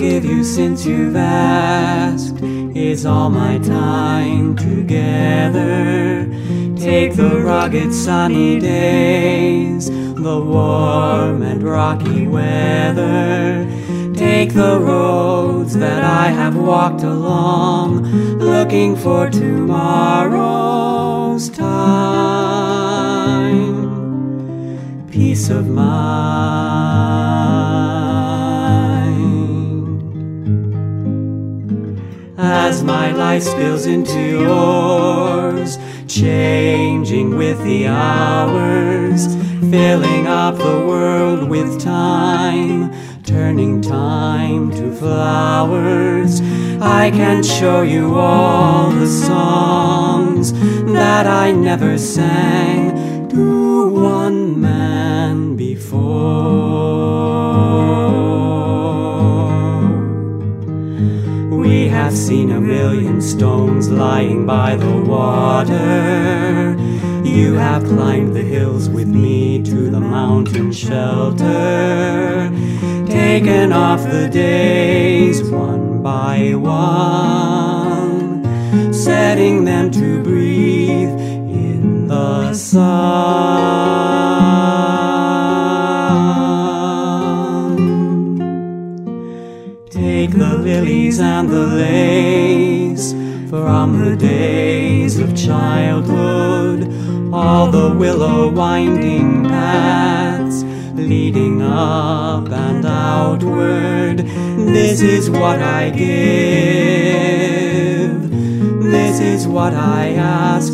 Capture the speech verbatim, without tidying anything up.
give you since you've asked is all my time together. Take the rugged sunny days, the warm and rocky weather. Take the roads that I have walked along, looking for tomorrow's time. Peace of mind. As my life spills into yours, changing with the hours, filling up the world with time, turning time to flowers. I can show you all the songs that I never sang to one man before. We have seen a million stones lying by the water. You have climbed the hills with me to the mountain shelter, taken off the days one by one, setting them to breathe in the sun. Take the lilies and the lace from the days of childhood, all the willow winding paths leading up and outward. This is what I give, this is what I ask